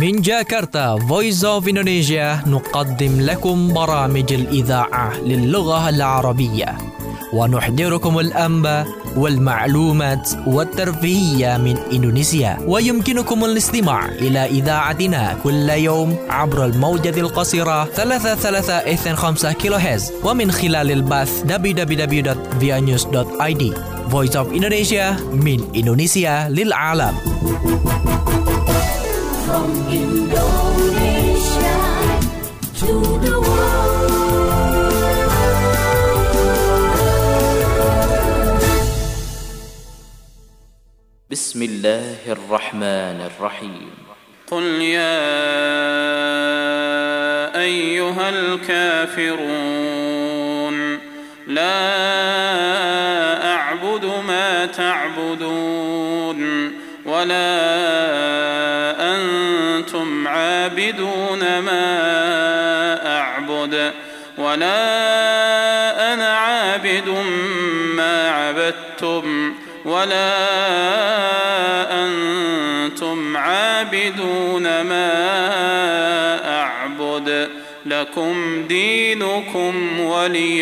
من جاكرتا Voice of Indonesia نقدم لكم برامج الإذاعة للغة العربية ونحضركم الأنباء والمعلومات والترفيهية من إندونيسيا، ويمكنكم الاستماع إلى إذاعتنا كل يوم عبر الموجة القصيرة 3325 كيلوهرتز ومن خلال البث www.vianews.id. Voice of Indonesia من إندونيسيا للعالم. From Indonesia to the world. بسم الله الرحمن الرحيم. قل يا أيها الكافرون لا أعبد ما تعبدون ولا أنتم عابدون ما أعبد ولا أنا عابد ما عبدتم ولا أنتم عابدون ما أعبد لكم دينكم ولي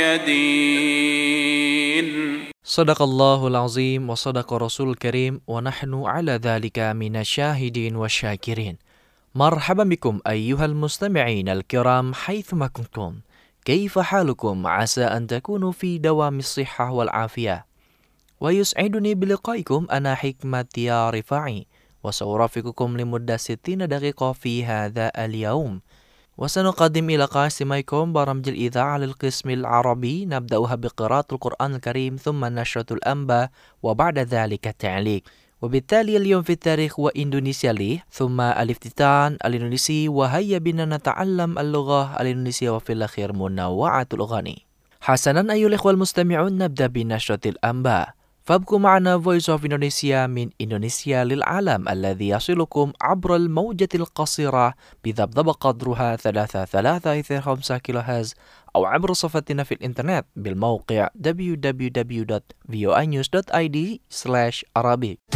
دين. Sadaqallahul azim wa sadaqa rasul karim wa nahnu ala dhalika minasyahidin wa syakirin. Marhaban bikum ayyuhal mustami'in al-kiram haythuma kuntum. Kaifa halukum? Asa an takunu fi dawamis sihhah wal afiyah. Wa yus'iduni biliqaikum ana hikmati ya rifa'i wa sawrafiqukum limudda 60 daqiqah fi hadha al-yawm. وسنقدم إلى قاسميكم برامج الإذاعة للقسم العربي، نبدأها بقراءة القرآن الكريم ثم نشرة الأنباء وبعد ذلك التعليق. وبالتالي اليوم في التاريخ وإندونيسيا لي، ثم الافتتان الإندونيسي، وهيا بنا نتعلم اللغة الإندونيسية وفي الأخير منوعات الأغاني. حسنا أيها الإخوة المستمعون، نبدأ بنشرة الأنباء. فابقوا معنا Voice of Indonesia من إندونيسيا للعالم الذي يصلكم عبر الموجة القصيرة بذبذب قدرها 3325 كيلوهرتز أو عبر صفحتنا في الإنترنت بالموقع www.voanews.id/arabic.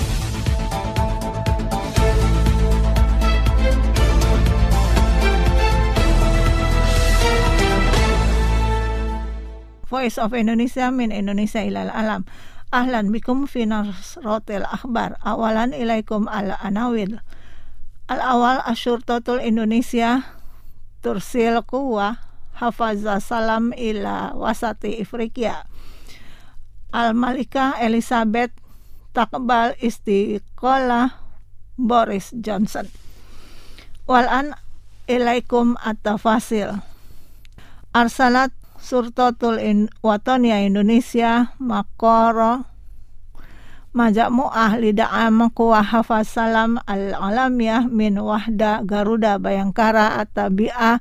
Voice of Indonesia min Indonesia ilal alam. Ahlan bikum fi nasratil akhbar. Awalan ilaikum al-anawil. Al-awal asyurtatul Indonesia tursil quwah hafaza salam ila wasati Afrika. Al-Malika Elizabeth takbal istiqolah Boris Johnson. Walan ilaikum at-tafasil. Arsalat Surtatul Watania Indonesia Makoro Majmu'ah Lida'am Quwah Hafaz Salam Al-Alamiyah min Wahda Garuda Bayangkara At-Tabi'ah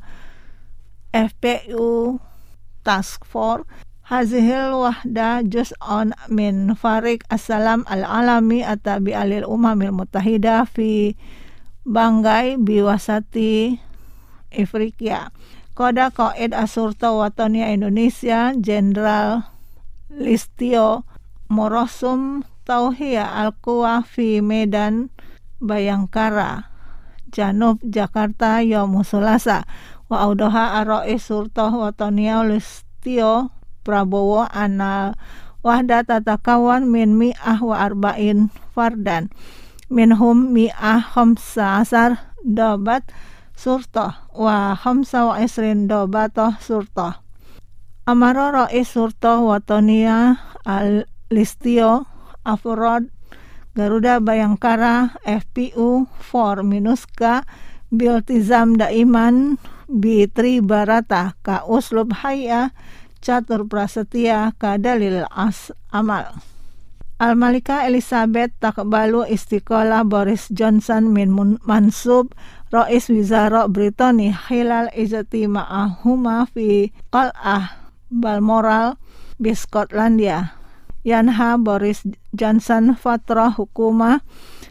FPU Task Force Hazihil Wahda Juz'on min Farik As-Salam Al-Alami At-Tabi'ah Lil Umamil Mutahida fi Banggai Biwasati Afrika. Koda Qaid Asurta Watania Indonesia Jenderal Listio Morosum Tauhiyah Al-Quwah fi Medan Bayangkara Janub Jakarta Yaum Sulasa wa audoha Ar-Rais Surta Watania Listio Prabowo Anal Wahda Tatakawan min mi'ah wa arba'in fardan minhum mi'ah khamsa asar dobat surta wa khamsa wa isrin dobatoh surta. Amara Rais Surta Watania Al-Listio Afrod Garuda Bayangkara FPU for minuska biltizam daiman bitri barata ka uslub hayya catur prasetya ka dalil amal. Al-Malika Elizabeth takbalu istiqolah Boris Johnson min mansub Rais Wizara Britani khilal ijati ma'ahuma fi qal'ah Balmoral bi Skotlandia. Yanha Boris Johnson fatrah hukumah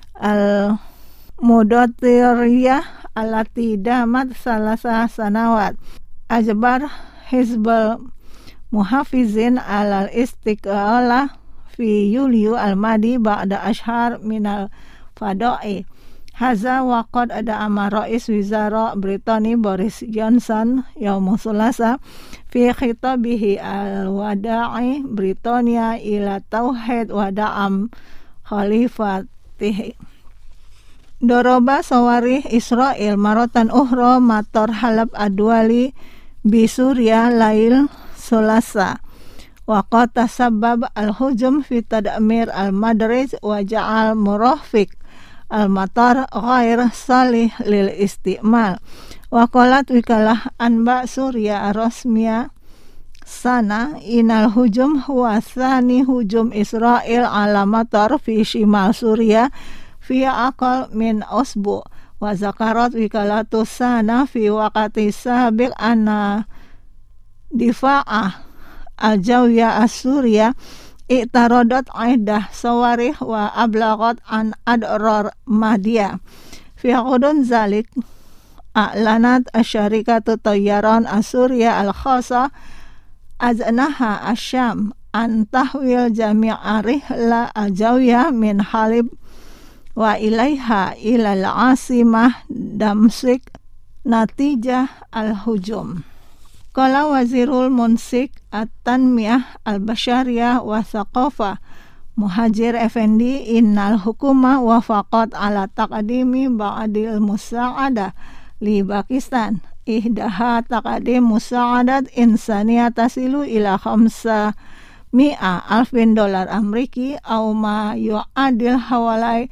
al-mudatiriyah alati damat salasa sanawat. Ajbar Hizbul Muhafizin alal istiqalah fi Yuliu al-Madi ba'da ashhar minal fada'i Haza waqad ada amar Rais Wizara Britani Boris Johnson yaum Sulasa fi khitabihi al-wada'i Britania ila tauhid wa da'am khalifatihi. Doroba sawarih Israel maratan ukhra matar halab adwali bi Suria lail Sulasa. Wa qad tasabbab al-hujum fi tadmir al-madarij wa ja'al murafiq al-matar ghair salih lil istimal. Wa qalat wikalah anba Suria rasmiya sana inal hujum huwa thani hujum Israel ala matar fi shimal Suria fi aqal min usbu. Wa zakarat wikalatu sana fi waqati sabiq anna difa'ah al-jawiyah as-Suria i'taradat aidah sawarih wa ablagat an adrar madya fi qudun zalik a'lanat asyarikatu tayyaran as-Suria al-khasa aznaha asyam an tahwil jami'a rihla al-jawiyah min Halib wa ilaiha ila al-asimah Damsyik natijah al-hujum. Qala Wazirul Munsik At-Tanmiyah Al-Bashariyah wa Thaqafah Muhajir Effendi innal hukuma wafaqat ala taqdimi ba'dil musa'adah li Pakistan ihdaha taqdim musa'adat insaniyah tasilu ila 500,000 dolar Ameriki au ma yu'adil hawalai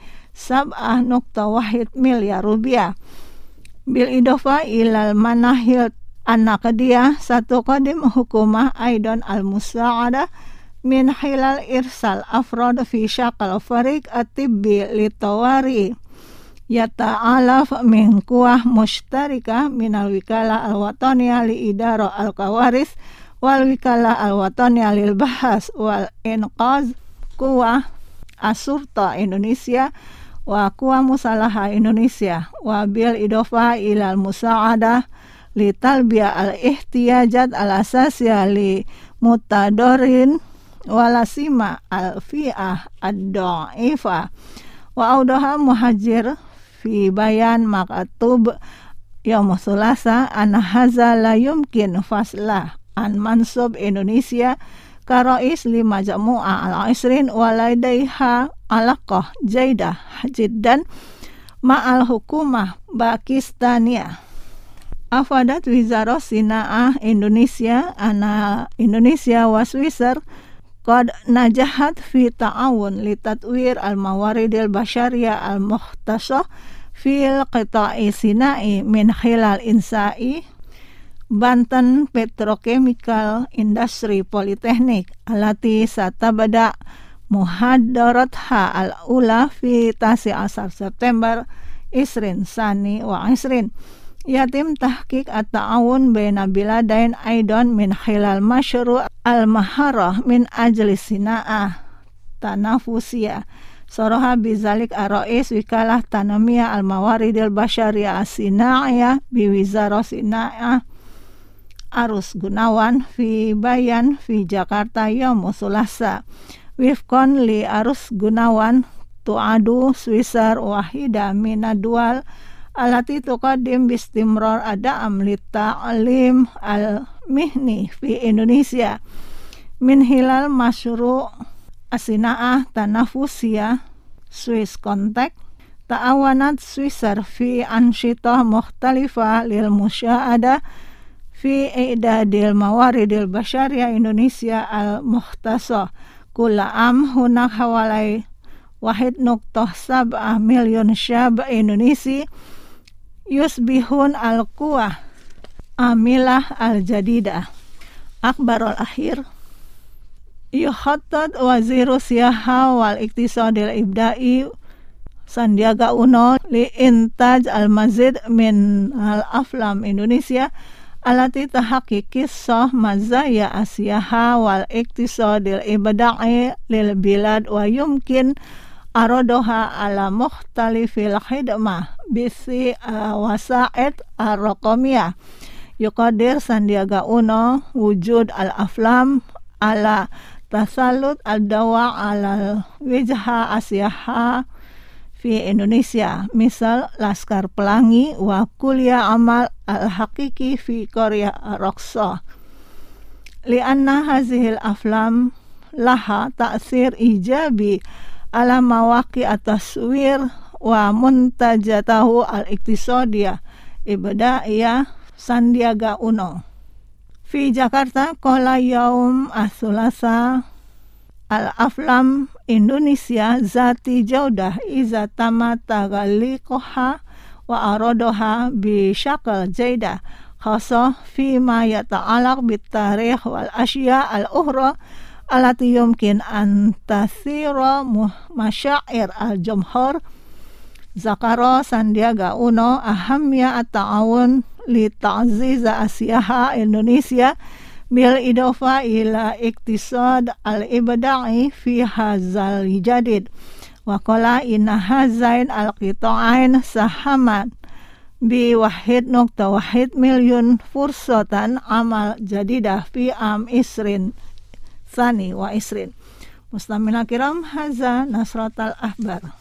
7.1 miliar rupiah bil idofa ilal manahil an-naqdiyah satu qadim hukumah aidan al-musa'adah min hilal irsal afrod fi syaqal fariq at-tibbi litawari yata'alaf min kuah mushtarikah minal wikalah al-wataniyah li idara al-kawaris wal wikalah al-wataniyah lil bahas wal inqaz kuah asurta Indonesia wa kuah musalaha Indonesia wa bil idofa ilal musa'adah li talbiya al-ihtiyajat al-asasiyah li mutadorin walasima al-fi'ah ad-da'ifah wa audaha Muhajir fi bayan maktub yaum Sulasa an haza la yumkin faslah an mansub Indonesia karais li majmu'ah al-isrin waladaiha alaqah jaidah jiddan ma'al hukumah Pakistaniyah. Afadat Wizara Sina'ah Indonesia ana Indonesia wa Swisser qad najahat fi ta'awun li tatwir al-mawaridil basyariyah al-mukhtasah fil qita'i Sinai min khilal insai Banten Petrochemical Industry Polytechnic alati satabada muhadaratha al-ula fi 19 September isrin sani wa isrin yatim tahqiq at-ta'awun baina biladain aidan min khilal masyru' al-maharah min ajli sina'ah tanafusiyah saraha bizalik ar-rais wikalah tanamiyah al-mawaridil basyariyah as-sina'iyah bi wizara sina'ah Arus Gunawan fi bayan fi Jakarta yaum Sulasa wifqan li Arus Gunawan tu'adu Swisser wahida minadwal alati tuqaddim bistimrar ada'am li ta'lim al-mihni fi Indonesia min hilal masyru' asina'ah tanafusiyah Swiss Contact ta'awanat Swisser fi ansyitah mukhtalifah lil musya'adah fi i'dadil mawaridil basyariyah Indonesia al-mukhtasah kula am hunak hawalai 1.7 million syab Indonesia yusbihun al-quwah amilah al-jadidah. Akbarul akhir yuhattad waziru siyaha wal iktisadil ibda'i Sandiaga Uno li intaj al-mazid min al-aflam Indonesia alati tahaqqiq kisah mazaya asyaha wal iktisadil ibda'i lil bilad wa yumkin aradoha ala mukhtalifil khidmah bisi wasa'id ar-raqamiyah yuqadir Sandiaga Uno wujud al-aflam ala tasallut al-dawa ala wijha asyaha fi Indonesia, misal Laskar Pelangi wa Kuliah Amal Al-Haqiqi fi Korea Raqsa. Lianna hazihil aflam laha ta'sir ijabi ala mawaqi at-taswir wa muntajatahu al-iktisadiyah ibtida'iyah Sandiaga Uno. Fi Jakarta qala yaum as-sulasa al-aflam Indonesia zati jaudah iza tamata ghalikoha wa aradoha bi syakal jaidah khasah fi ma yata'alaq bit tarikh wal asya al-ukhra allati yumkin an tasira masyair al-jumhur. Zakara Sandiaga Uno ahamya at-ta'awun li ta'ziza asyaha Indonesia bil idofa ila iktisad al-ibda'i fi hazal jadid wa qala inna hazain al-qita'ain sahaman bi 1.1 milyun fursatan amal jadidah fi am isrin sani wa isrin. Mustamina kiram, haza Nasratal Ahbar.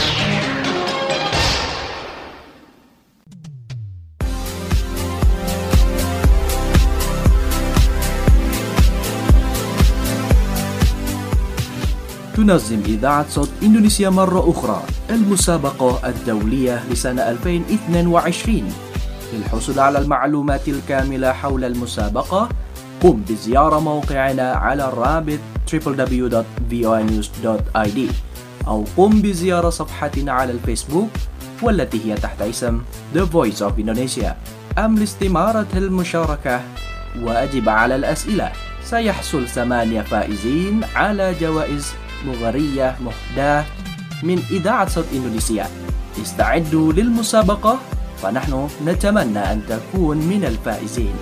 تنظم إذاعة صوت إندونيسيا مرة أخرى المسابقة الدولية لسنة 2022. للحصول على المعلومات الكاملة حول المسابقة قم بزيارة موقعنا على الرابط www.voanews.id أو قم بزيارة صفحتنا على الفيسبوك والتي هي تحت اسم The Voice of Indonesia. أم لاستمارة المشاركة وأجب على الأسئلة. سيحصل 8 فائزين على جوائز مغرية مهداة من إذاعة صوت إندونيسيا. استعدوا للمسابقة فنحن نتمنى أن تكون من الفائزين.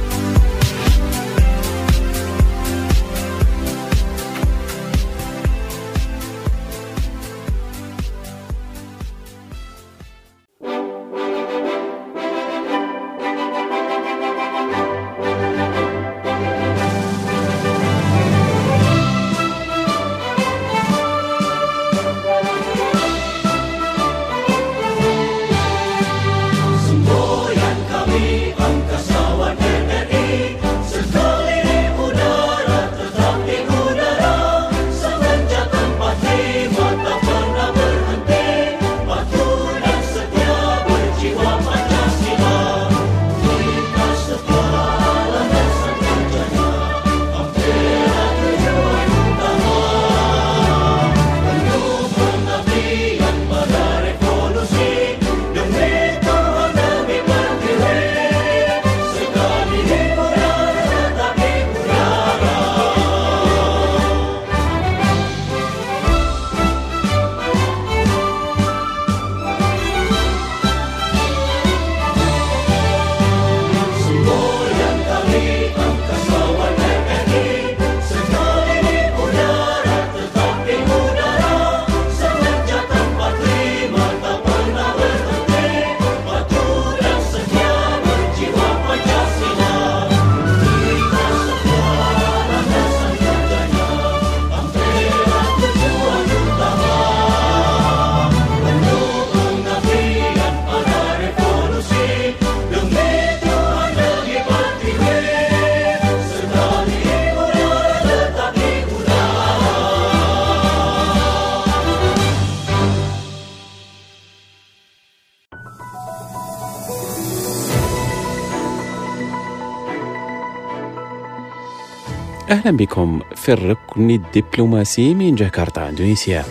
أهلا بكم في الركن الدبلوماسي من جاكرتا إندونيسيا.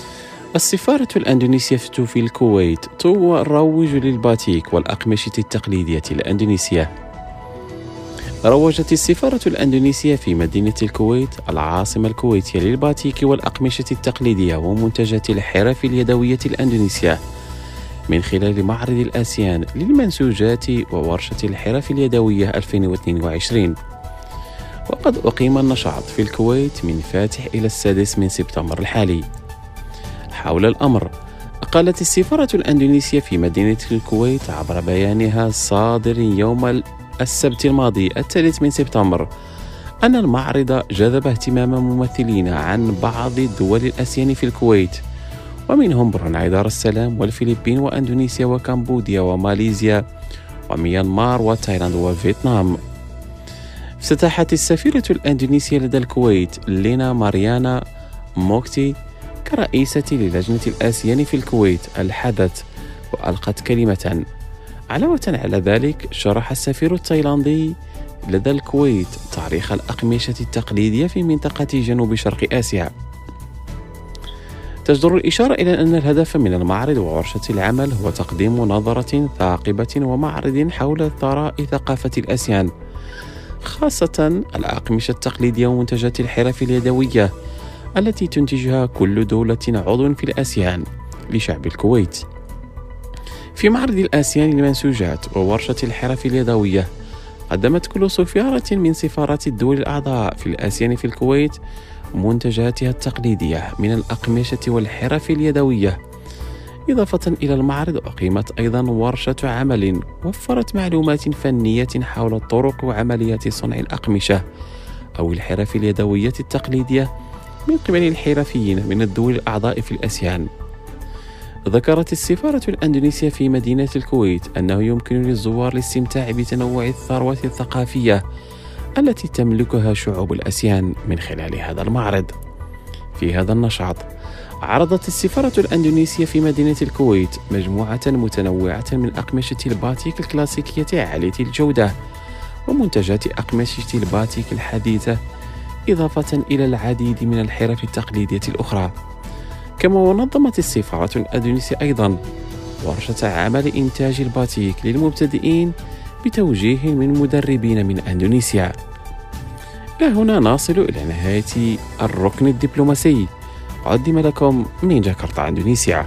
السفارة الأندونيسية في الكويت تروج للباتيك والأقمشة التقليدية الأندونيسية. روجت السفارة الأندونيسية في مدينة الكويت العاصمة الكويتية للباتيك والأقمشة التقليدية ومنتجات الحرف اليدوية الأندونيسية من خلال معرض الآسيان للمنسوجات وورشة الحرف اليدوية 2022. وقد أقيم النشاط في الكويت من فاتح إلى 6 سبتمبر الحالي. حول الأمر قالت السفارة الأندونيسية في مدينة الكويت عبر بيانها الصادر يوم السبت الماضي 3 سبتمبر أن المعرض جذب اهتمام ممثلين عن بعض دول الآسيان في الكويت ومنهم بروناي دار السلام والفلبين وأندونيسيا وكمبوديا وماليزيا وميانمار وتايلاند وفيتنام. افتتحت السفيرة الأندونيسية لدى الكويت لينا ماريانا موكتي كرئيسة للجنة الآسيان في الكويت الحدث، وألقت كلمة. علاوة على ذلك شرح السفير التايلاندي لدى الكويت تاريخ الأقمشة التقليدية في منطقة جنوب شرق آسيا. تجدر الإشارة إلى أن الهدف من المعرض وورشة العمل هو تقديم نظرة ثاقبة ومعرض حول ثراء ثقافة الآسيان، خاصة الأقمشة التقليدية ومنتجات الحرف اليدوية التي تنتجها كل دولة عضو في الآسيان لشعب الكويت. في معرض الآسيان للمنسوجات وورشة الحرف اليدوية قدمت كل سفارة من سفارات الدول الأعضاء في الآسيان في الكويت منتجاتها التقليدية من الأقمشة والحرف اليدوية. إضافة إلى المعرض أقيمت أيضا ورشة عمل وفرت معلومات فنية حول طرق وعمليات صنع الأقمشة أو الحرف اليدوية التقليدية من قبل الحرفيين من الدول الأعضاء في الآسيان. ذكرت السفارة الأندونيسية في مدينة الكويت أنه يمكن للزوار الاستمتاع بتنوع الثروة الثقافية التي تملكها شعوب الآسيان من خلال هذا المعرض. في هذا النشاط عرضت السفارة الأندونيسية في مدينة الكويت مجموعة متنوعة من أقمشة الباتيك الكلاسيكية عالية الجودة ومنتجات أقمشة الباتيك الحديثة، إضافة إلى العديد من الحرف التقليدية الأخرى. كما ونظمت السفارة الأندونيسية أيضا ورشة عمل إنتاج الباتيك للمبتدئين بتوجيه من مدربين من أندونيسيا. إلى هنا نصل إلى نهاية الركن الدبلوماسي، قدم لكم من جاكرتا إندونيسيا.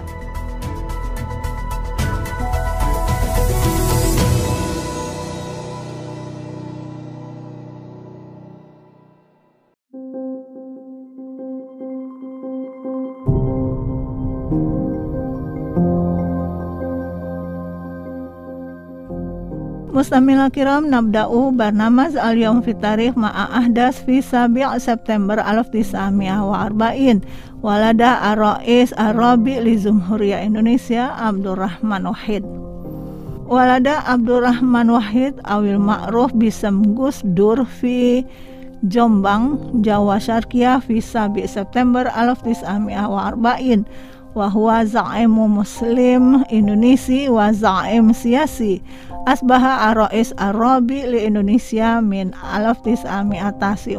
Mustamil kiram nabda'u barnamaz al-yawm fi tarikh ma'a ahdas fi 7 September 1940 walada ar-rais ar-rabi li Jumhuriyah Indonesia Abdurrahman Wahid. Walada Abdurrahman Wahid awil ma'ruf bisam Gus Dur fi Jombang, Jawa Syarqiyah fi 7 September 1940 wa huwa za'imu muslim Indonesia wa za'im siyasi asbaha ar-rais ar-rabi li Indonesia min 1999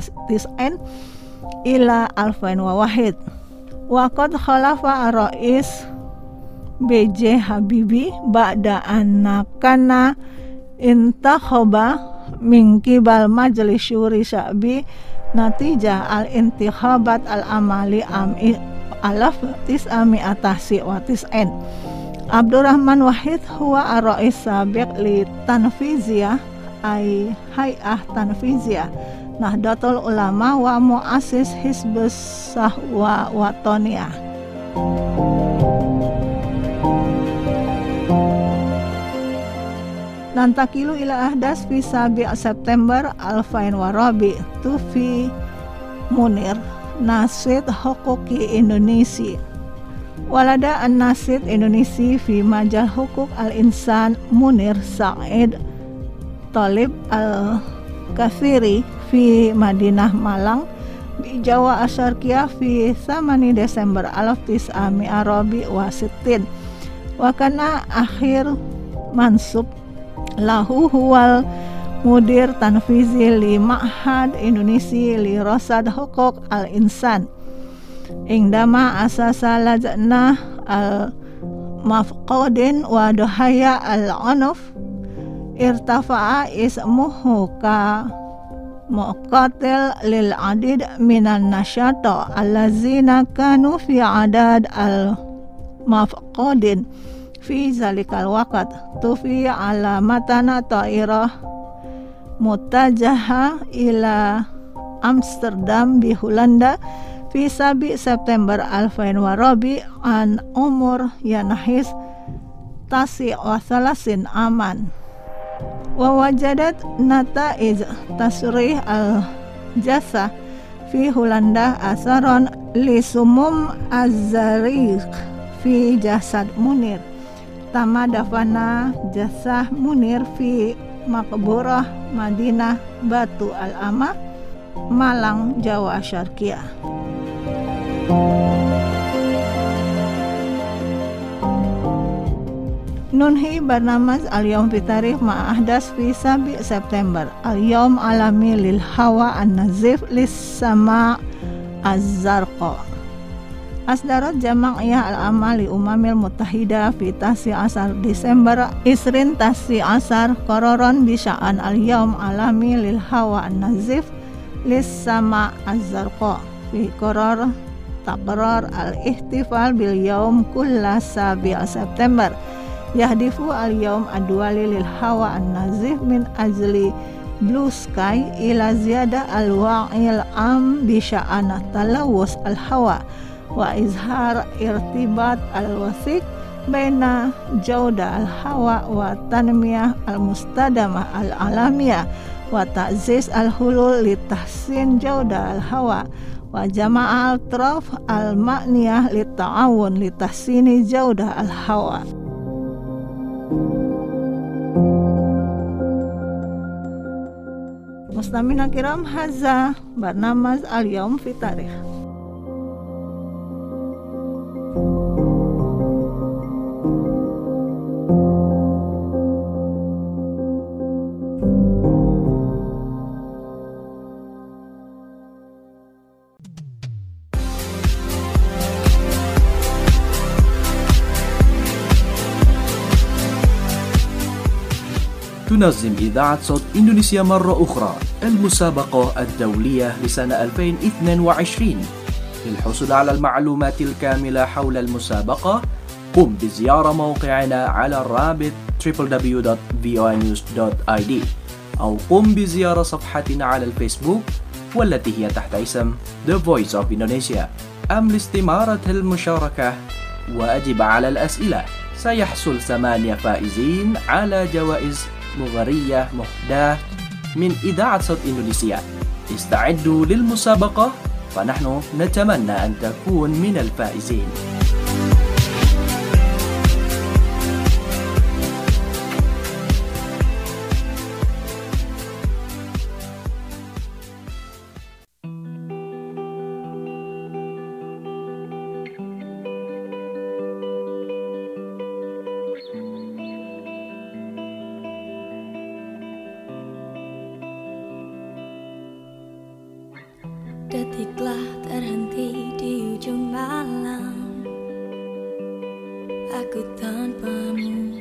ila 2001 wa qad khalafa ar-rais B.J. Habibie ba'da anna kana intakhaba min qibal majlis syuri sya'bi natijah al-intikhabat al-amali am 1999. Abdurrahman Wahid huwa ar-rais sabiq li Tanfiziyah ay hay'ah Tanfiziyah Nahdlatul Ulama wa muassis Hizbus Sahwa Watoniyah. Nantakilu ila ahdas fi 7 September 2000 tufi Munir Nasid Huquqi Indonesia. Walada an-Nasid Indonesia fi Majal Hukuk al-Insan Munir Said Talib al-Kathiri fi Madinah Malang bi Jawa Asyarqiyah fi 8 Desember 1960 wa kana akhir mansub lahu huwal mudir tanfizi li Ma'had Indonesia li Rasad Hukuk al-Insan indama asasa lajnah al-mafqudin wa duhaya al-unuf irtafa'a ismuhu ka muqatil lil adid minan nasyata allazina kanu fi adad al-mafqudin fi zalikal waqt tufi ala matana ta'irah mutajaha ila Amsterdam bi Hulanda fi 7 September 2000 an umur yanahis tasi wa thalasin aman wa wajadat nataiz tasrih al-jasa fi Hulanda asaron li sumum az-zariq fi jasad Munir. Tama dafana jasah Munir fi Maqburah Madinah Batu Al-Amaq, Malang, Jawa Syarqiyah. Nunhi barnamaz al-yawm fi tarikh ma'ahdas fi 7 September al-yawm alami lil hawa an-nazif lis sama az-zarqa. Asdarat Jama'iyah al-Amal li Umamil Muttahida fi tasi asar Desember isrin tasi asar qararon bi sya'an al-yawm alami lil hawa an-nazif lis sama az-zarqa fi qarar taqrar al-ihtifal bil yawm kulla 7 September yahdifu al-yawm adwali lil hawa an-nazif min ajli blue sky ila ziyada al-wa'il am bi sya'an talawus al-hawa wa izhar irtibat al-wasiq baina jauda al-hawa wa tanmiyah al-mustadamah al-alamiyah wa ta'ziz al-hulul li tahsin jauda al-hawa wa jama'a al-traf al-ma'niyah li ta'awun li tahsini jauda al-hawa. Mustamina kiram, hadza barnamaz al-yawm fi tarikh. تنظم إذاعة صوت إندونيسيا مرة أخرى المسابقة الدولية لسنة 2022. للحصول على المعلومات الكاملة حول المسابقة قم بزيارة موقعنا على الرابط www.voanews.id أو قم بزيارة صفحتنا على الفيسبوك والتي هي تحت اسم The Voice of Indonesia. أم لاستمارة المشاركة وأجب على الأسئلة. سيحصل 8 فائزين على جوائز مغرية مهداة من إذاعة صوت إندونيسيا. استعدوا للمسابقة فنحن نتمنى أن تكون من الفائزين. Detiklah terhenti di ujung malam, aku tanpamu,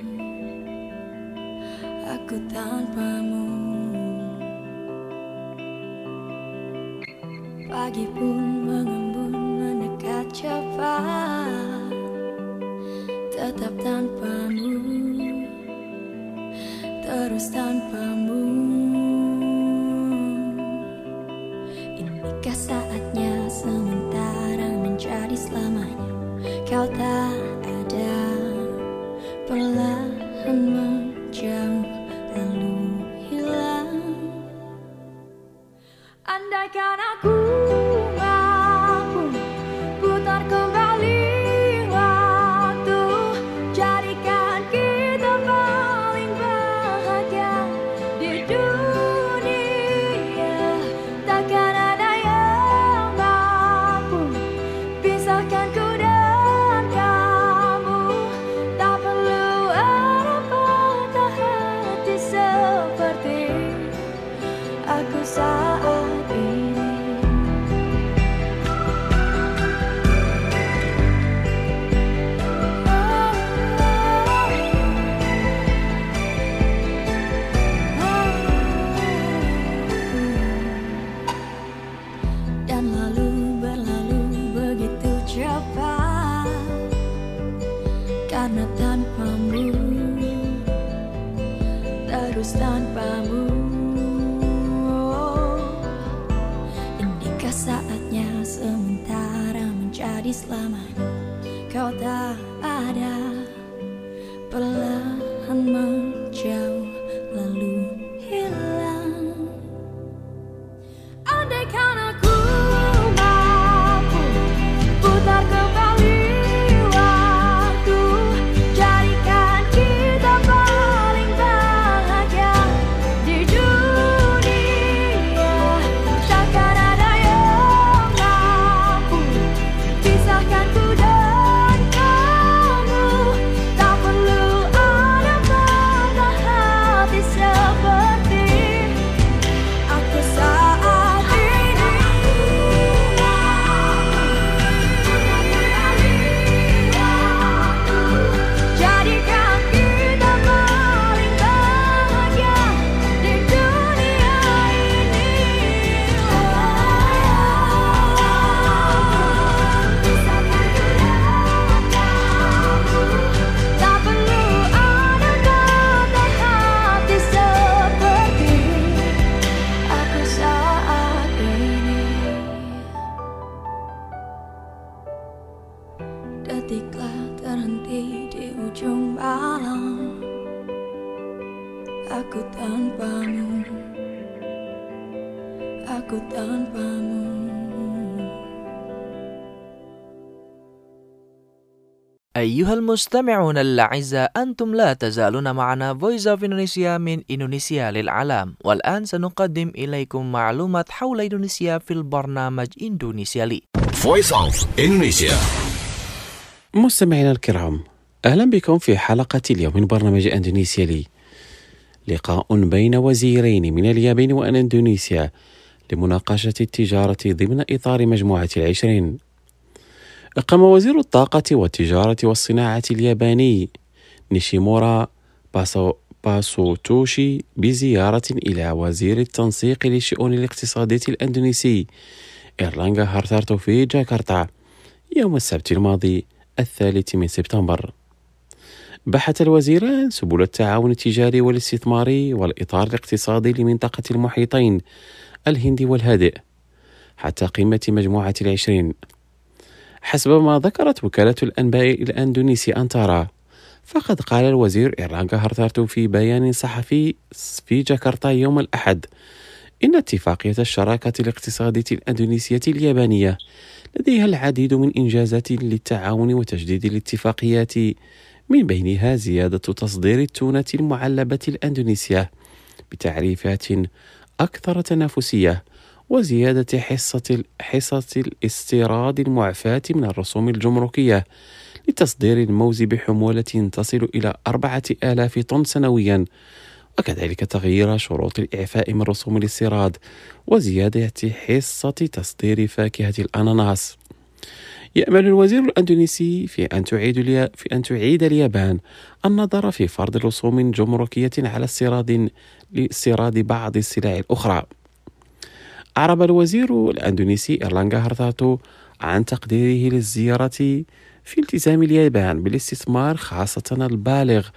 aku tanpamu. Pagi pun mengembun mendekat cepat, tetap tanpamu, terus tanpamu. Inikah saatnya sementara menjadi selamanya? Kau tak ada, perlahan menjauh lalu hilang. Andaikan aku mampu putar kembali waktu, jadikan kita paling bahagia di dunia. Takkan ada yang mampu pisahkan ku dan kamu. Tak perlu ada patah hati seperti aku saat ini. Dan lalu berlalu begitu cepat, karena tanpamu, terus tanpamu. Inikah saatnya sementara menjadi selamanya? Kau tak ada, perlahan menjauh lalu hilang. Andaikan aku mampu detiklah terhenti di ujung balon. Aku tanpamu, aku tanpamu. أيها المستمعون الأعزاء، أنتم لا تزالون معنا Voice of Indonesia من إندونيسيا للعالم، والآن سنقدم إليكم معلومات حول إندونيسيا في البرنامج إندونيسيا لي. Voice of Indonesia. مستمعينا الكرام، أهلا بكم في حلقة اليوم من برنامج إندونيسيا لي. لقاء بين وزيرين من اليابان وإندونيسيا لمناقشة التجارة ضمن إطار مجموعة العشرين. قام وزير الطاقة والتجارة والصناعة الياباني نيشيمورا باسوتوشي بزيارة إلى وزير التنسيق للشؤون الاقتصادية الأندونيسي إيرلانغا هارتارتو في جاكرتا يوم السبت الماضي 3 سبتمبر. بحث الوزيران سبل التعاون التجاري والاستثماري والإطار الاقتصادي لمنطقة المحيطين الهندي والهادئ حتى قمة مجموعة العشرين. حسب ما ذكرت وكالة الأنباء الأندونيسي أنتارا، فقد قال الوزير إيرلانغا هارتارتو في بيان صحفي في جاكرتا يوم الأحد إن اتفاقية الشراكة الاقتصادية الأندونيسية اليابانية لديها العديد من إنجازات للتعاون وتجديد الاتفاقيات، من بينها زيادة تصدير التونة المعلبة الأندونيسية بتعريفات أكثر تنافسية، وزيادة حصة الاستيراد المعفاة من الرسوم الجمركية لتصدير الموز بحمولة تصل إلى 4000 طن سنويا، وكذلك تغيير شروط الإعفاء من رسوم الاستيراد وزيادة حصة تصدير فاكهة الأناناس. يأمل الوزير الأندونيسي في أن تعيد اليابان النظر في فرض رسوم جمركية على استيراد بعض السلع الأخرى. أعرب الوزير الأندونيسي إيرلانغا هارتارتو عن تقديره للزيارة في التزام اليابان بالاستثمار، خاصة البالغ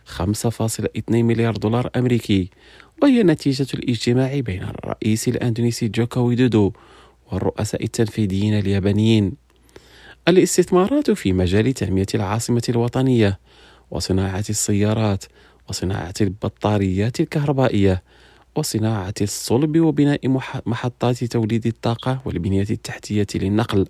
5.2 مليار دولار أمريكي، وهي نتيجة الاجتماع بين الرئيس الأندونيسي جوكو ويدودو والرؤساء التنفيذيين اليابانيين. الاستثمارات في مجال تنمية العاصمة الوطنية وصناعة السيارات وصناعة البطاريات الكهربائية وصناعة الصلب وبناء محطات توليد الطاقة والبنية التحتية للنقل.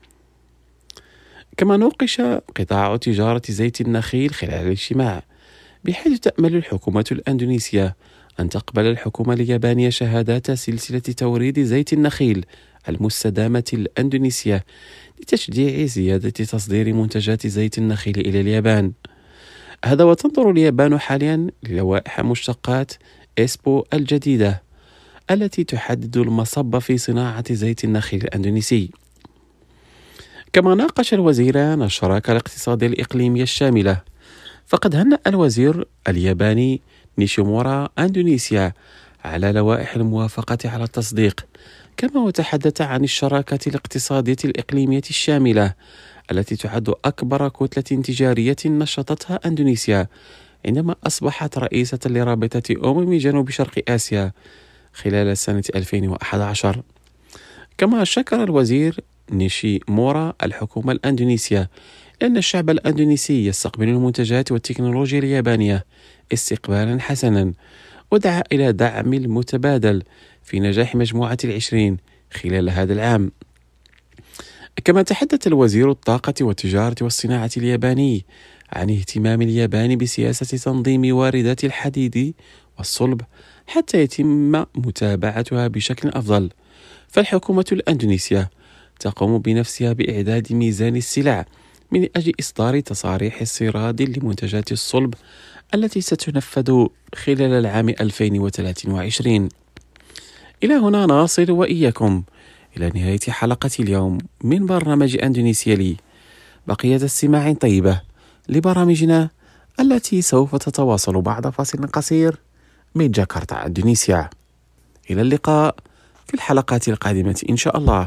كما نوقش قطاع تجارة زيت النخيل خلال الاجتماع، بحيث تأمل الحكومة الأندونيسية أن تقبل الحكومة اليابانية شهادات سلسلة توريد زيت النخيل المستدامة الأندونيسية لتشجيع زيادة تصدير منتجات زيت النخيل إلى اليابان. هذا وتنظر اليابان حاليا للوائح مشتقات إسبو الجديدة التي تحدد المصب في صناعة زيت النخيل الأندونيسي. كما ناقش الوزيران الشراكة الاقتصادية الإقليمية الشاملة، فقد هنأ الوزير الياباني نيشيمورا أندونيسيا على لوائح الموافقة على التصديق، كما وتحدث عن الشراكة الاقتصادية الإقليمية الشاملة التي تعد أكبر كتلة تجارية نشطتها أندونيسيا عندما أصبحت رئيسة لرابطة جنوب شرق آسيا خلال سنة 2011. كما شكر الوزير نيشيمورا الحكومة الأندونيسية لأن الشعب الأندونيسي يستقبل المنتجات والتكنولوجيا اليابانية استقبالا حسنا، ودعا إلى دعم المتبادل في نجاح مجموعة العشرين خلال هذا العام. كما تحدث الوزير الطاقة والتجارة والصناعة الياباني عن اهتمام اليابان بسياسة تنظيم واردات الحديد والصلب حتى يتم متابعتها بشكل أفضل. فالحكومة الأندونيسية تقوم بنفسها بإعداد ميزان السلع من أجل إصدار تصاريح استيراد لمنتجات الصلب التي ستنفذ خلال العام 2023. إلى هنا نصل وإياكم إلى نهاية حلقة اليوم من برنامج إندونيسيا لي. بقية استماع طيبة لبرامجنا التي سوف تتواصل بعد فاصل قصير من جاكرتا إندونيسيا. إلى اللقاء في الحلقات القادمة إن شاء الله.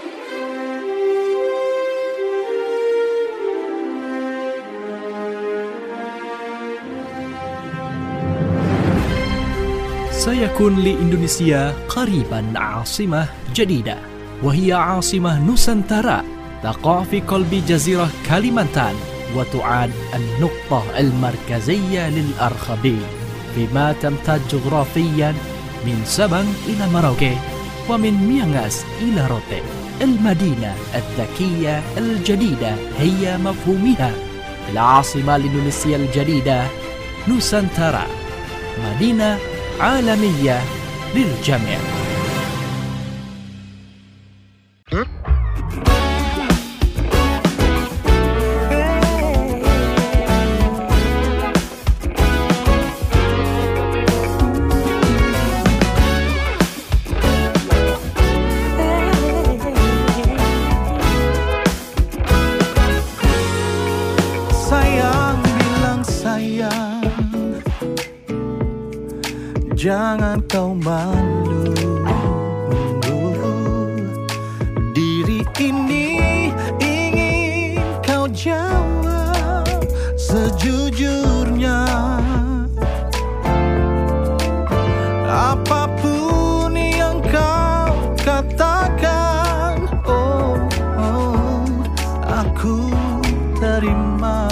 سيكون لإندونيسيا قريبا عاصمة جديدة، وهي عاصمة نوسانتارا تقع في قلب جزيرة كاليمانتان، وتعد النقطة المركزية للأرخبيل، فيما تمتد جغرافيا من سبنج إلى مراوكي، ومن ميانغاس إلى روتي. المدينة الذكية الجديدة هي مفهومها. العاصمة الإندونيسية الجديدة نوسانتارا، مدينة عالمية للجميع. Jangan kau malu, diri ini ingin kau jawab sejujurnya. Apapun yang kau katakan, aku terima.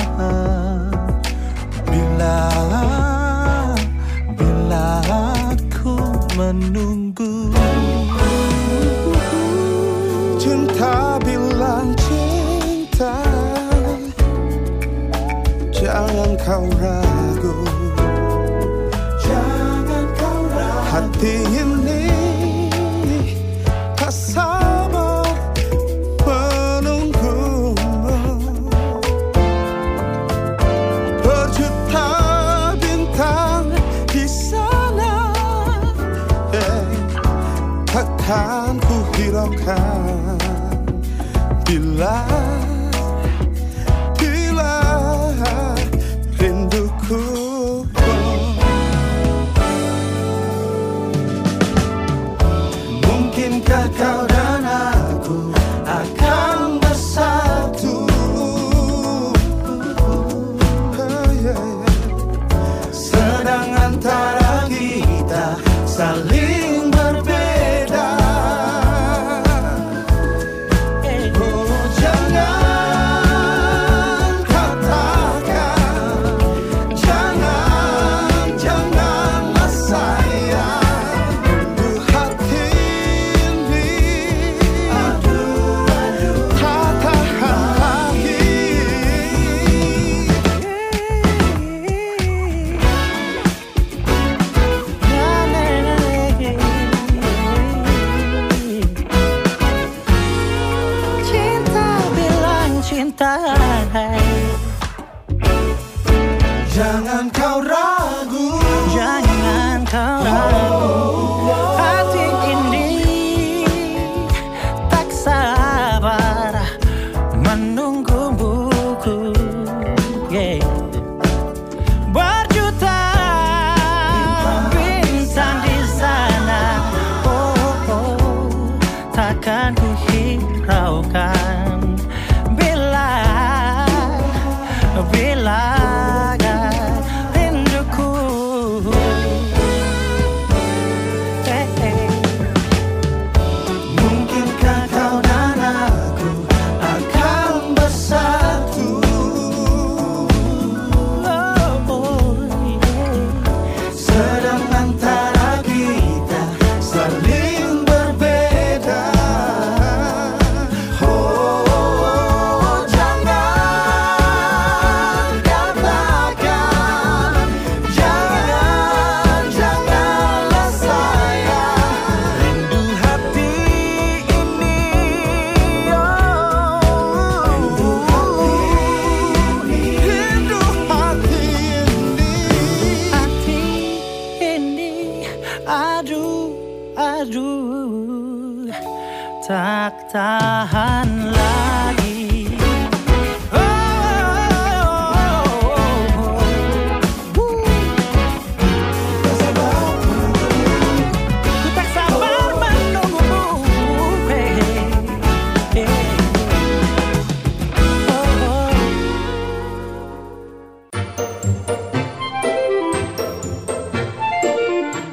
Bila aku menunggu, cinta bilang cinta, jangan kau ragu, jangan kau ragu. Hati ini tak sabar menunggumu. Berjuta bintang di sana, takkan ku hiraukan bila rinduku. Mungkinkah kau dan aku akan bersatu, sedang antara kita saling berbeda. Jangan katakan, janganlah sayang, rindu hati ini tak tahan lagi. Jangan kau ragu, jangan kau ragu. Hati ini tak sabar menunggumu. Berjuta bintang di sana, takkan ku hiraukan bila rinduku. Mungkinkah kau dan aku akan bersatu, sedang antara kita saling berbeda. Aduh, tak tahan lagi. Ku tak sabar menunggumu.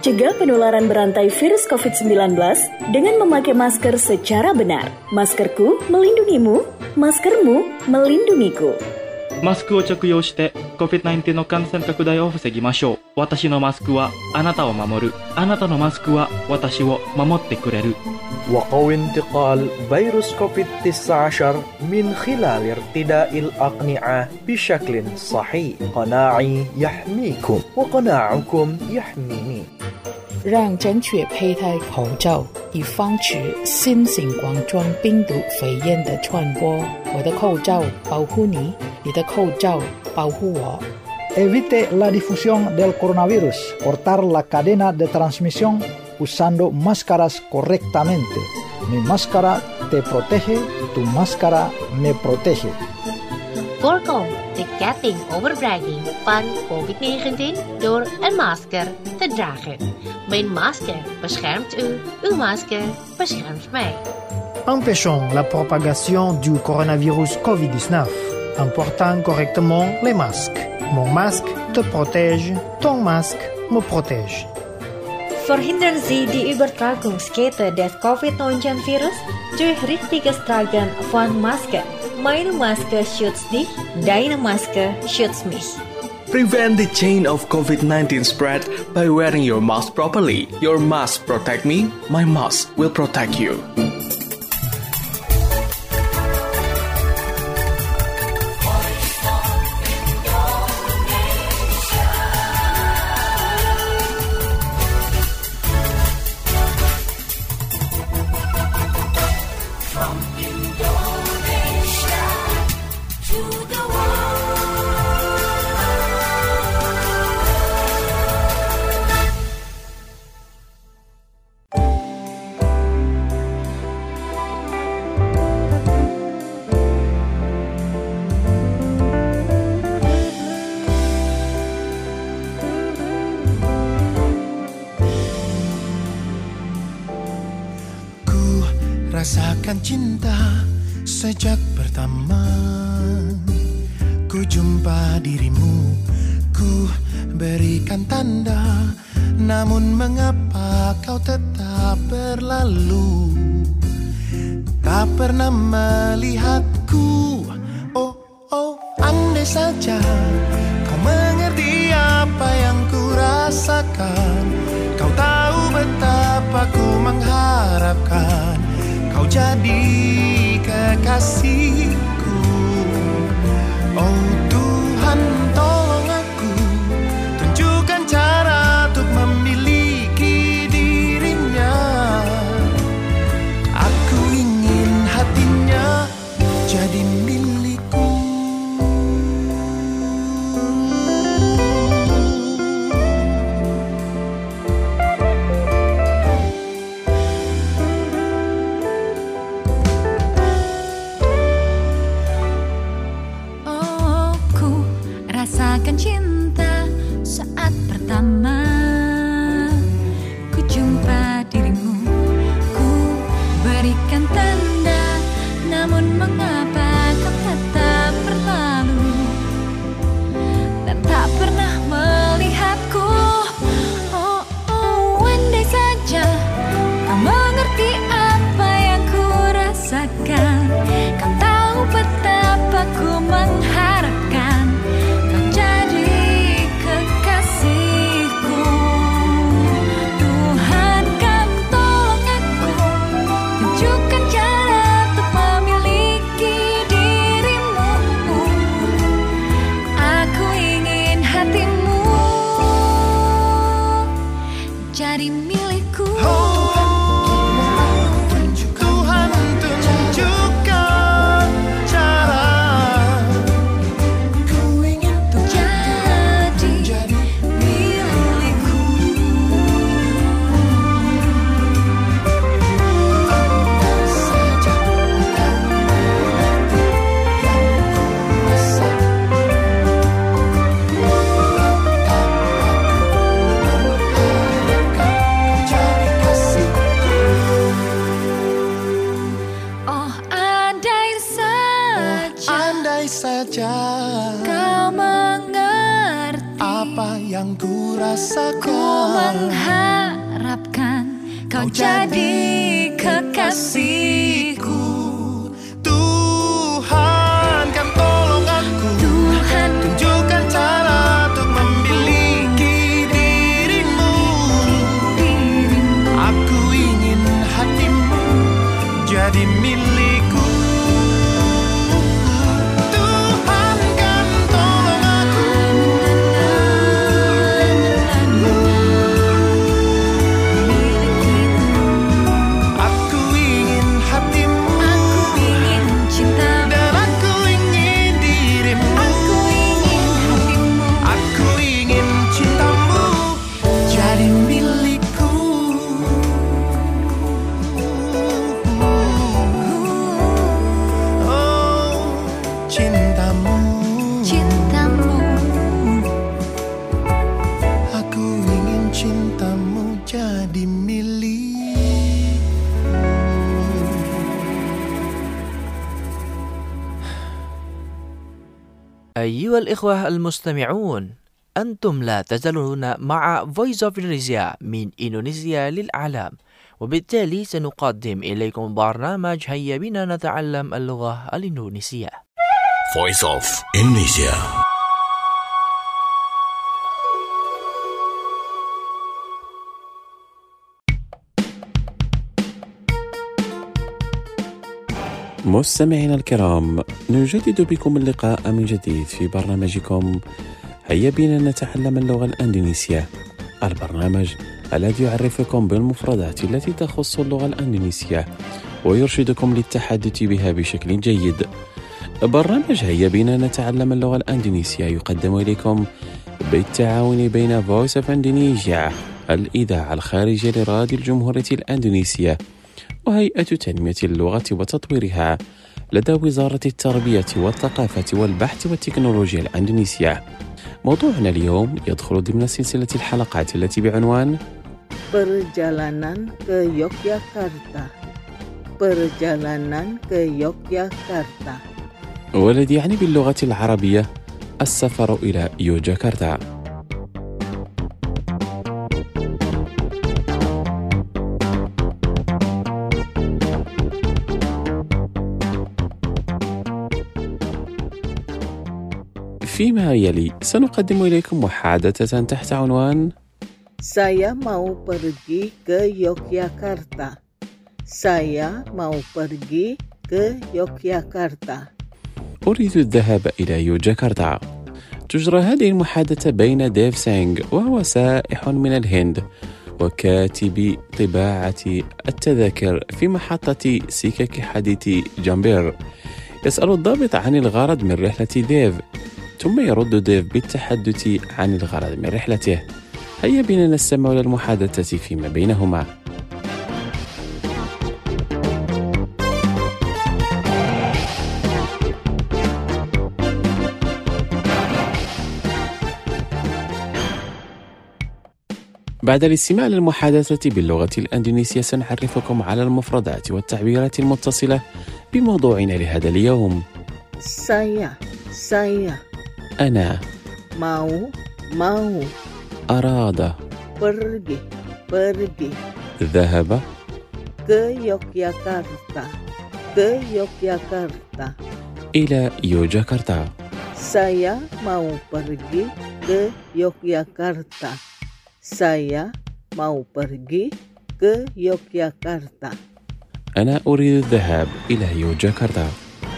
Cegah penularan berantai virus COVID-19 dengan memakai masker secara benar. Maskerku melindungimu, maskermu melindungiku. マスクを着用して COVID-19 の感染拡大を防ぎましょう。私のマスクはあなたを守る。あなたのマスクは私を守ってくれる。 وقو انتقال فيروس كوفيد-19 من خلال ارتداء الأقنعة بشكل صحيح. قناعي يحميكم وقناعكم يحميني. 让正确佩戴口罩，以防止新型冠状病毒肺炎的传播。我的口罩保护你，你的口罩保护我。 Evite la difusión del coronavirus. Cortar la cadena de transmisión usando máscaras correctamente. Mi máscara te protege, tu máscara me protege. Voorkom de ketting overbrenging van COVID-19 door een masker te dragen. Mijn masker beschermt u, uw masker beschermt mij. Empêchons la propagation du coronavirus COVID-19 en portant correctement les masques. Mon masque te protège, ton masque me protège. Verhindern Sie die Übertragungskette des COVID-19-Virus durch richtiges Tragen von Maske. Meine Maske schützt dich, deine Maske schützt mich. Prevent the chain of COVID-19 spread by wearing your mask properly. Your mask protect me, my mask will protect you. Rasakan cinta sejak pertama ku jumpa dirimu, ku berikan tanda, namun mengapa kau tetap berlalu, tak pernah melihatku. Oh, oh, andai saja kau mengerti apa yang ku rasakan, kau tahu betapa ku mengharapkan kau jadi kekasihku. Oh Tuhan, tolong aku, tunjukkan cara untuk memiliki dirinya. Aku ingin hatinya jadi milikku. Rasakan cinta saat pertama ku jumpa dirimu, ku berikan tanda, namun mengapa kau tetap berlalu dan tak pernah melihatku. Oh, oh, andai saja kau mengerti apa yang ku rasakan, kau tahu betapa ku mengharapkan jadi milikku. Tuhan tunjukkan cara, ku ingin tuh jadi milikku. Saja kau mengerti yang ku rasa, saja kau mengerti apa apa yang ku rasakan. Ku mengharapkan kau jadi kekasihku. Tuhan kan tolong aku, Tuhan tunjukkan cara untuk memiliki dirimu. Aku ingin hatimu jadi milikku. Tuhan kan tolong aku. Aku ingin hatimu, Aku ingin cintamu, dan aku ingin dirimu. aku ingin hatimu. Aku ingin cintamu jadi milikku. Oh, cintamu, Cintamu, aku ingin cintamu jadi milik. أيها الإخوة المستمعون، أنتم لا تزالون مع Voice of Indonesia من إندونيسيا للعالم، وبالتالي سنقدم إليكم برنامج هيا بنا نتعلم اللغة الإندونيسية. Voice of Indonesia. مستمعينا الكرام، نجدد بكم اللقاء من جديد في برنامجكم هيا بنا نتعلم اللغة الأندونيسية، البرنامج الذي يعرفكم بالمفردات التي تخص اللغة الأندونيسية ويرشدكم للتحدث بها بشكل جيد. برنامج هيا بنا نتعلم اللغة الأندونيسية يقدم إليكم بالتعاون بين Voice of Indonesia، الإذاعة الخارجية لراديو الجمهورية الأندونيسية، وهيئة تنمية اللغة وتطويرها لدى وزارة التربية والثقافة والبحث والتكنولوجيا الأندونيسية. موضوعنا اليوم يدخل ضمن سلسلة الحلقات التي بعنوان Perjalanan ke Yogyakarta. Perjalanan ke Yogyakarta. والذي يعني باللغة العربية السفر إلى يوجاكرتا. فيما يلي سنقدم إليكم محادثة تحت عنوان Saya mau pergi ke Yogyakarta. Saya mau pergi ke Yogyakarta. أريد الذهاب إلى يوجاكرتا. تجرى هذه المحادثة بين ديف سينغ، وهو سائح من الهند وكاتب طباعة التذاكر في محطة سكك حديث جامبير. يسأل الضابط عن الغرض من رحلة ديف، ثم يرد ديف بالتحدث عن الغرض من رحلته. هيا بنا نستمع إلى المحادثة فيما بينهما. بعد الاستماع للمحادثة باللغة الأندونيسية سنعرفكم على المفردات والتعبيرات المتصلة بموضوعنا لهذا اليوم. Saya أنا mau أراد pergi ذهب ke Yogyakarta. إلى يوجاكرتا. Saya mau pergi ke Yogyakarta. Saya mau pergi ke Yogyakarta. أنا أريد الذهاب إلى يوجاكرتا.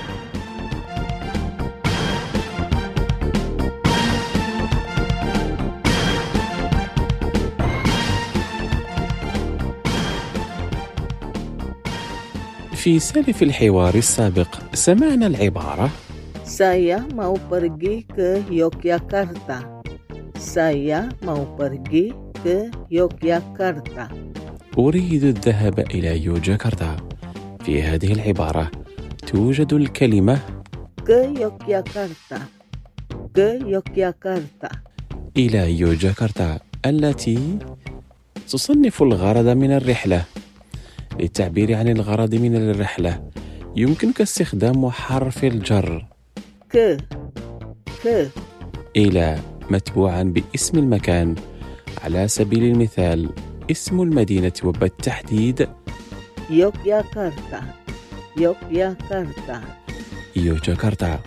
في سالف الحوار السابق سمعنا العبارة Saya mau pergi ke Yogyakarta. Saya mau pergi ke Yogyakarta. أريد الذهاب إلى يوجاكرتا. في هذه العبارة توجد الكلمة ke Yogyakarta. إلى يوجاكرتا التي تصنف الغرض من الرحلة. للتعبير عن الغرض من الرحلة يمكنك استخدام حرف الجر ke إلى متبوعا باسم المكان، على سبيل المثال اسم المدينة وبالتحديد يوغياكارتا يوغياكارتا يوجاكرتا.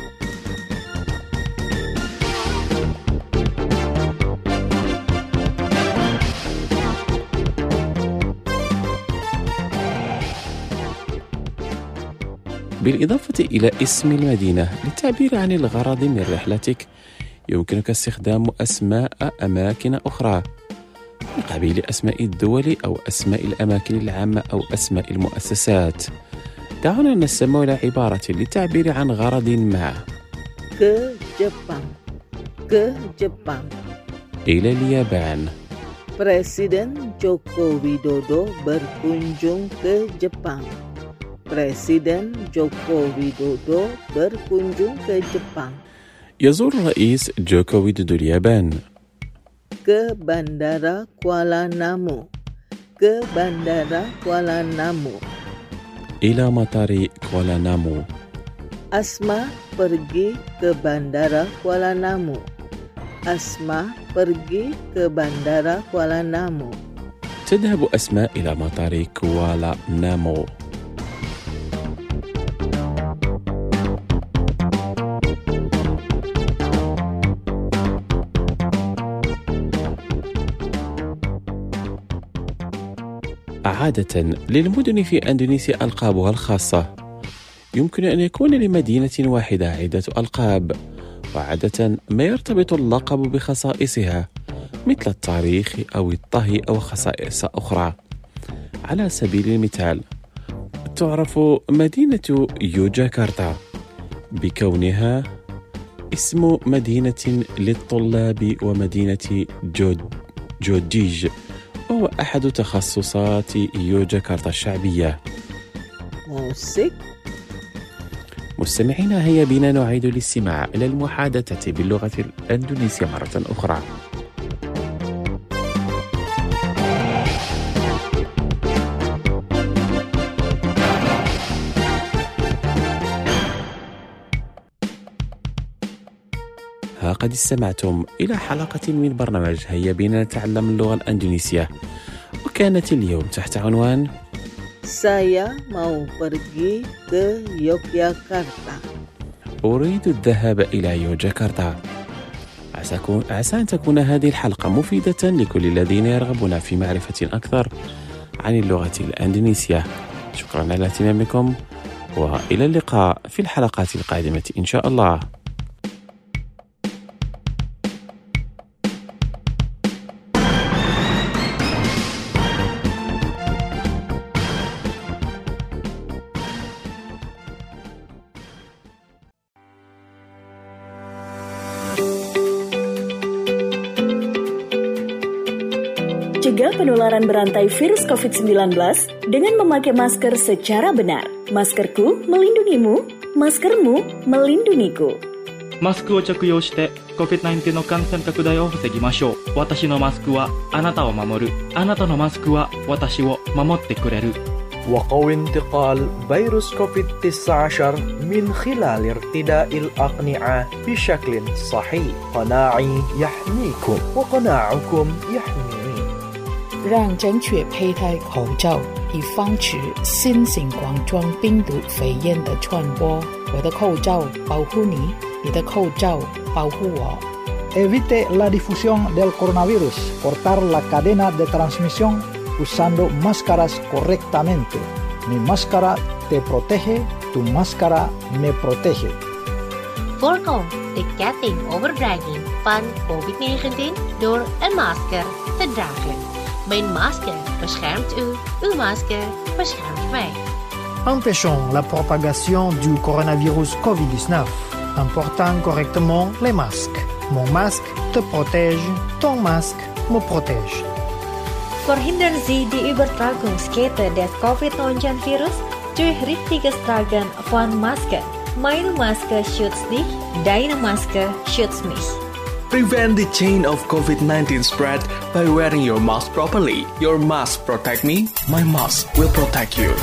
بالإضافة إلى اسم المدينة للتعبير عن الغرض من رحلتك، يمكنك استخدام أسماء أماكن أخرى من قبيل أسماء الدول أو أسماء الأماكن العامة أو أسماء المؤسسات. دعونا نستمع إلى عبارة للتعبير عن غرض ما. ke Jepang إلى اليابان. Presiden Joko Widodo berkunjung ke Jepang. Presiden Joko Widodo berkunjung ke Jepang. يزور الرئيس جوكو ويدودو اليابان. Ke Bandara Kuala Namu. Ke Bandara Kuala Namu. إلى مطار كوالانامو. Asma pergi ke Bandara Kuala Namu. Asma pergi ke Bandara Kuala Namu. تذهب أسماء إلى مطار كوالا نامو. عادة للمدن في أندونيسيا ألقابها الخاصة. يمكن أن يكون لمدينة واحدة عدة ألقاب، وعادة ما يرتبط اللقب بخصائصها مثل التاريخ أو الطهي أو خصائص أخرى. على سبيل المثال تعرف مدينة يوجاكرتا بكونها اسم مدينة للطلاب ومدينة جوديج، وهو أحد تخصصات يوجاكرتا الشعبية. موسيقى. مستمعينا، هيا بنا نعيد الاستماع إلى المحادثة باللغة الأندونيسية مرة أخرى. ها قد استمعتم إلى حلقة من برنامج هيا بنا نتعلم اللغة الأندونيسية، وكانت اليوم تحت عنوان Saya mau pergi ke Yogyakarta. أريد الذهاب إلى يوجاكرتا. عسى أن تكون هذه الحلقة مفيدة لكل الذين يرغبون في معرفة أكثر عن اللغة الأندونيسية. شكرا على اهتمامكم، وإلى اللقاء في الحلقات القادمة إن شاء الله. Cegah penularan berantai virus COVID-19 dengan memakai masker secara benar. Maskerku melindungimu, maskermu melindungiku. マスクを着用して COVID-19 の感染拡大を防ぎましょう。私のマスクはあなたを守る。あなたのマスクは私を守ってくれる。 وقوي انتقال فيروس كوفيد-19 من خلال ارتداء الأقنعة بشكل صحيح. قناعي يحميكم وقناعكم يحميني. 让正确佩戴口罩，以防止新型冠状病毒肺炎的传播。我的口罩保护你，你的口罩保护我。 Evite la difusión del coronavirus. Cortar la cadena de transmisión usando máscaras correctamente. Mi máscara te protege, tu máscara me protege. Voorkom de kettingoverdraging van COVID-19 door een masker te dragen. Mijn masker beschermt u, uw masker beschermt mij. Empêchons la propagation du coronavirus Covid-19 en portant correctement les masques. Mon masque te protège, ton masque me protège. Verhindern Sie die Übertragungskette des Covid-19-Virus durch richtiges Tragen von Masken. Meine Maske schützt dich, deine Maske schützt mich. Prevent the chain of COVID-19 spread by wearing your mask properly. Your mask protect me, my mask will protect you.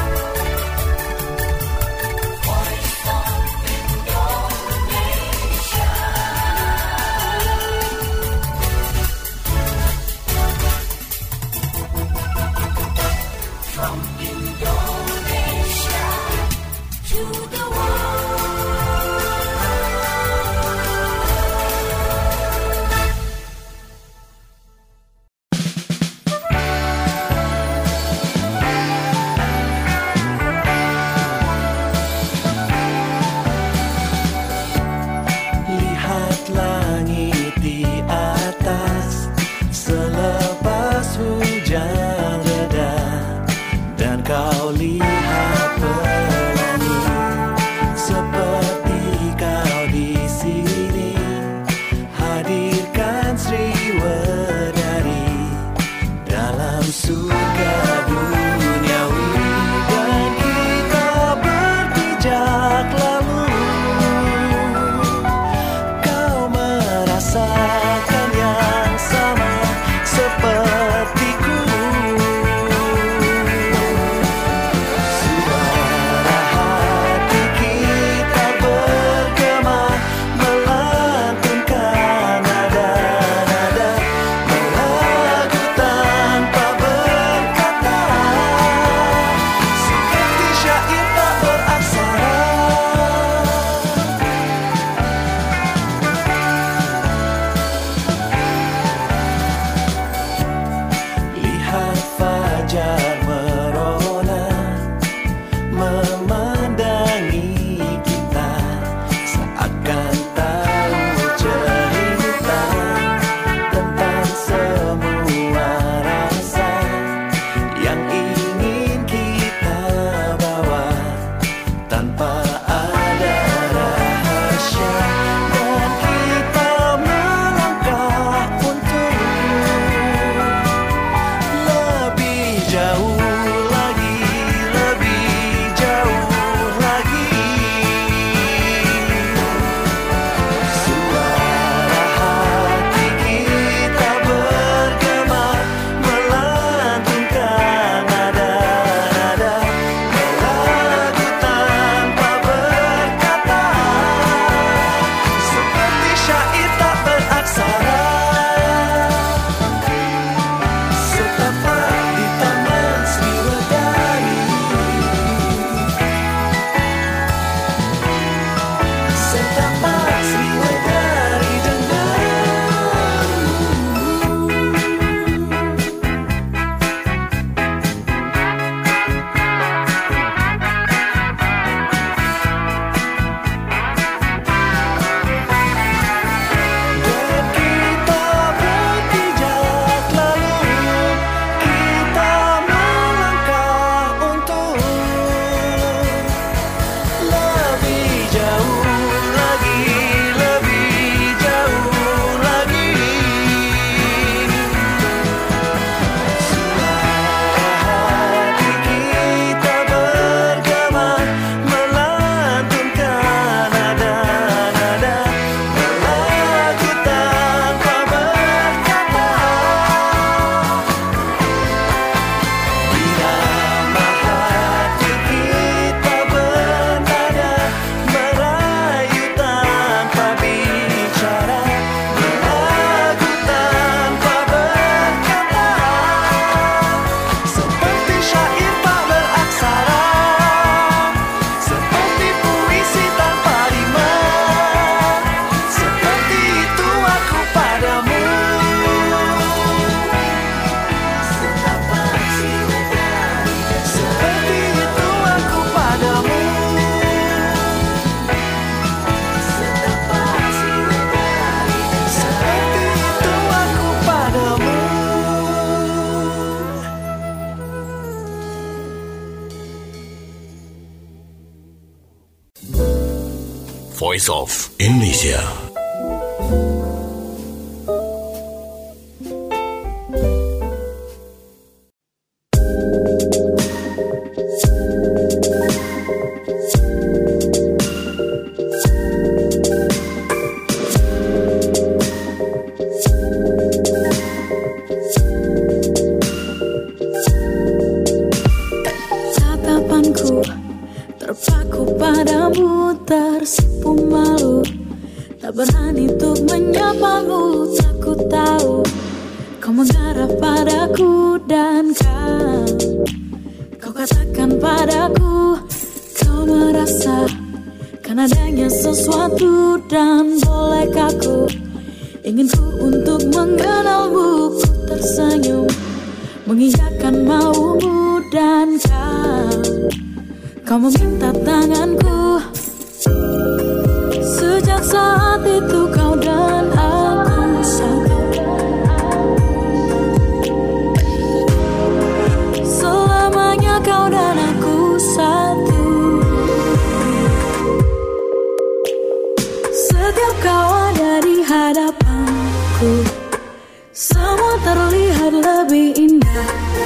Voice of Indonesia. Tatapanku terpaku padamu, tersipu malu, tak berani untuk menyapamu. Takut tahu kau mengarah padaku dan kau katakan padaku, kau merasa kan adanya sesuatu, dan bolehkah ku ingin ku untuk mengenalmu. Ku tersenyum mengiyakan maumu, dan kau meminta tanganku. Sejak saat itu kau dan aku satu. Selamanya kau dan aku satu. Setiap kau ada di hadapanku, semua terlihat lebih indah.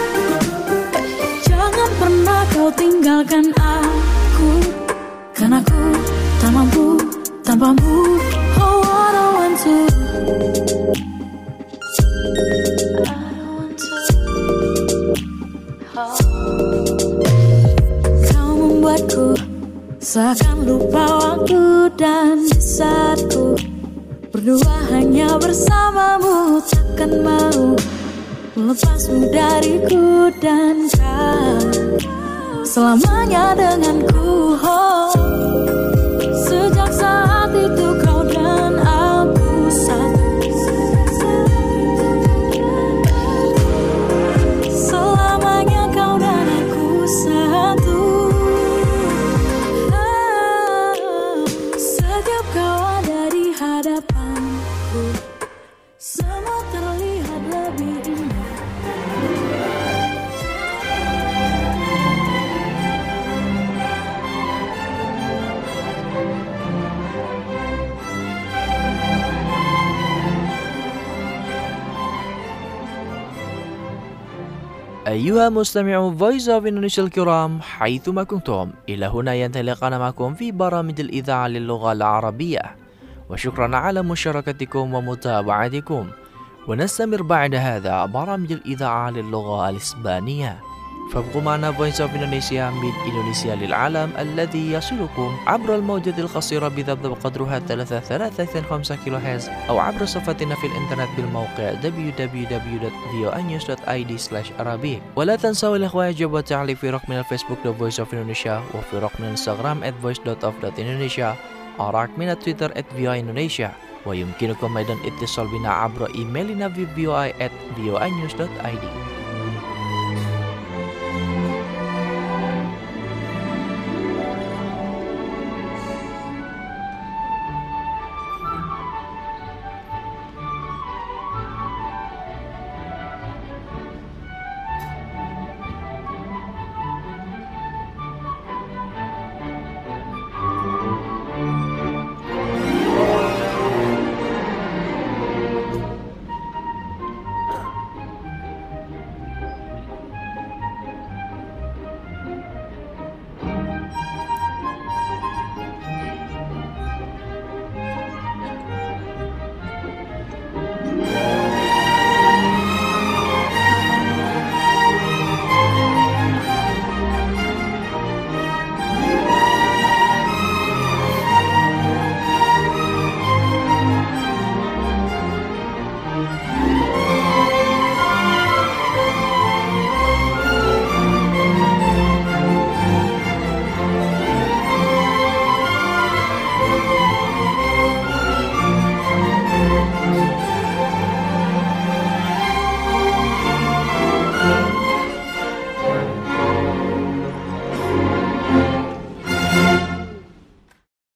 Jangan pernah kau tinggalkan aku, karena aku tak mampu tanpamu. Oh, I don't want to. Kau membuatku seakan lupa waktu, dan di saatku berdua hanya bersamamu. Takkan mau melepasmu dariku, dan kau selamanya denganku. Oh, sejak saat itu kau dan aku satu. Selamanya kau dan aku satu. Setiap kau ada di hadapanku, semua terlihat lebih indah. أيها مستمعو Voice of Indonesia الكرام حيثما كنتم، إلى هنا ينتهي لقاءنا معكم في برامج الإذاعة للغة العربية، وشكرا على مشاركتكم ومتابعتكم. ونستمر بعد هذا برامج الإذاعة للغة الإسبانية، فابقوا معنا Voice of Indonesia من إندونيسيا للعالم الذي يصلكم عبر الموجة القصيرة بذبذب قدرها 3.5 كيلوهرتز، أو عبر صفحتنا في الإنترنت بالموقع www.voanews.id/arabic. ولا تنسوا الإخوة يجب والتعليق في رقمنا الفيسبوك The Voice of Indonesia، وفي رقمنا الانستغرام @voice.of.indonesia، ورقمنا تويتر @voaindonesia. ويمكنكم أيضا اتصال بنا عبر إيميلنا في voi@voanews.id.